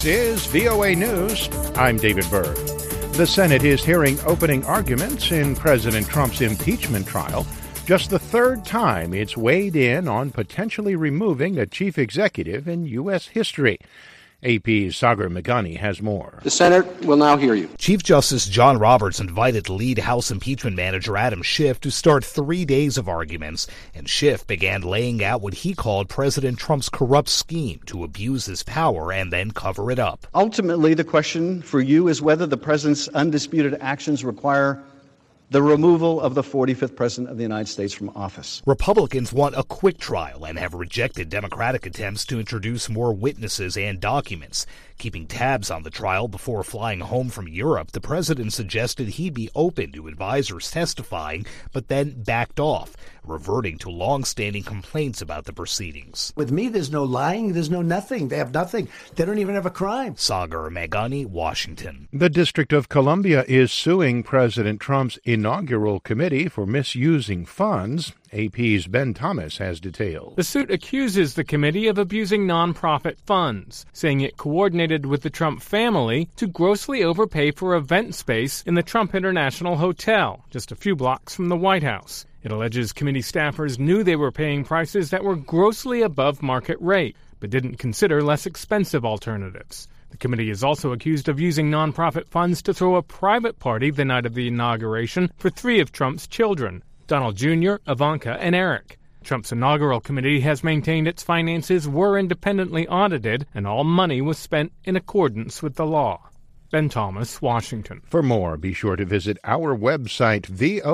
This is VOA News. I'm David Byrd. The Senate is hearing opening arguments in President Trump's impeachment trial, just the third time it's weighed in on potentially removing a chief executive in U.S. history. AP's Sagar Meghani has more. The Senate will now hear you. Chief Justice John Roberts invited lead House impeachment manager Adam Schiff to start 3 days of arguments, and Schiff began laying out what he called President Trump's corrupt scheme to abuse his power and then cover it up. Ultimately, the question for you is whether the president's undisputed actions require the removal of the 45th president of the United States from office. Republicans want a quick trial and have rejected Democratic attempts to introduce more witnesses and documents. Keeping tabs on the trial before flying home from Europe, the president suggested he'd be open to advisors testifying, but then backed off, reverting to long-standing complaints about the proceedings. With me, there's no lying, there's no nothing. They have nothing. They don't even have a crime. Sagar Meghani, Washington. The District of Columbia is suing President Trump's inaugural committee for misusing funds. AP's Ben Thomas has details. The suit accuses the committee of abusing nonprofit funds, saying it coordinated with the Trump family to grossly overpay for event space in the Trump International Hotel, just a few blocks from the White House. It alleges committee staffers knew they were paying prices that were grossly above market rate, but didn't consider less expensive alternatives. The committee is also accused of using nonprofit funds to throw a private party the night of the inauguration for 3 of Trump's children, Donald Jr., Ivanka, and Eric. Trump's inaugural committee has maintained its finances were independently audited and all money was spent in accordance with the law. Ben Thomas, Washington. For more, be sure to visit our website,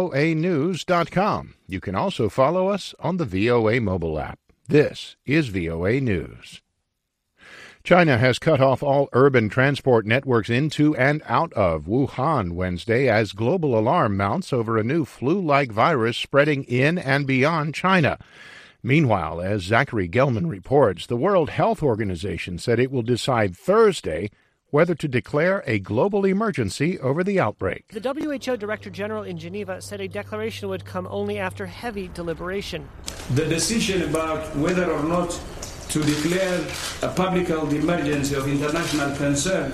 voanews.com. You can also follow us on the VOA mobile app. This is VOA News. China has cut off all urban transport networks into and out of Wuhan Wednesday as global alarm mounts over a new flu-like virus spreading in and beyond China. Meanwhile, as Zachary Gelman reports, the World Health Organization said it will decide Thursday whether to declare a global emergency over the outbreak. The WHO Director General in Geneva said a declaration would come only after heavy deliberation. The decision about whether or not to declare a public health emergency of international concern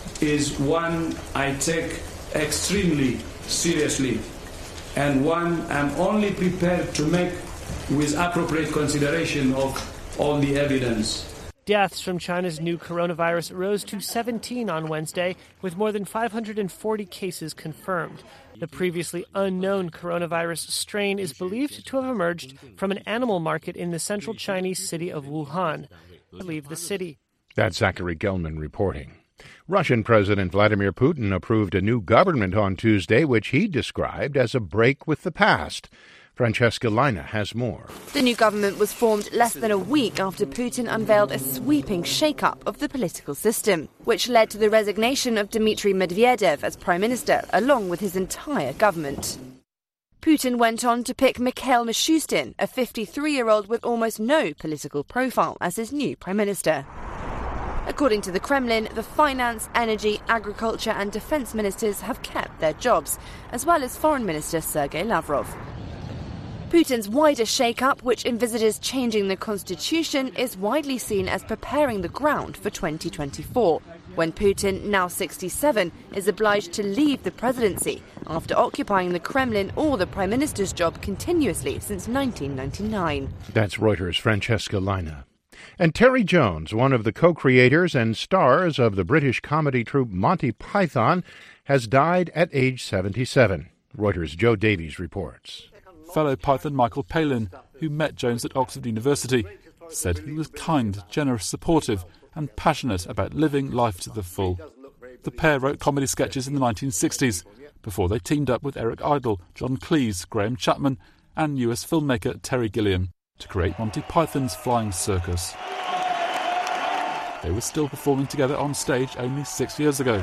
is one I take extremely seriously and one I'm only prepared to make with appropriate consideration of all the evidence. Deaths from China's new coronavirus rose to 17 on Wednesday, with more than 540 cases confirmed. The previously unknown coronavirus strain is believed to have emerged from an animal market in the central Chinese city of Wuhan. Leave the city. That's Zachary Gelman reporting. Russian President Vladimir Putin approved a new government on Tuesday, which he described as a break with the past. Francesca Lina has more. The new government was formed less than a week after Putin unveiled a sweeping shake-up of the political system, which led to the resignation of Dmitry Medvedev as prime minister, along with his entire government. Putin went on to pick Mikhail Mishustin, a 53-year-old with almost no political profile, as his new prime minister. According to the Kremlin, the finance, energy, agriculture and defense ministers have kept their jobs, as well as Foreign Minister Sergei Lavrov. Putin's wider shake-up, which envisages changing the constitution, is widely seen as preparing the ground for 2024, when Putin, now 67, is obliged to leave the presidency after occupying the Kremlin or the prime minister's job continuously since 1999. That's Reuters' Francesca Lina. And Terry Jones, one of the co-creators and stars of the British comedy troupe Monty Python, has died at age 77. Reuters' Joe Davies reports. Fellow Python Michael Palin, who met Jones at Oxford University, said he was kind, generous, supportive and passionate about living life to the full. The pair wrote comedy sketches in the 1960s, before they teamed up with Eric Idle, John Cleese, Graham Chapman and US filmmaker Terry Gilliam to create Monty Python's Flying Circus. They were still performing together on stage only 6 years ago.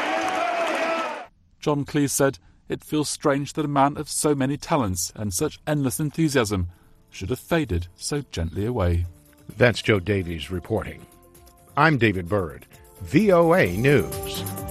John Cleese said, "It feels strange that a man of so many talents and such endless enthusiasm should have faded so gently away." That's Joe Davies reporting. I'm David Byrd, VOA News.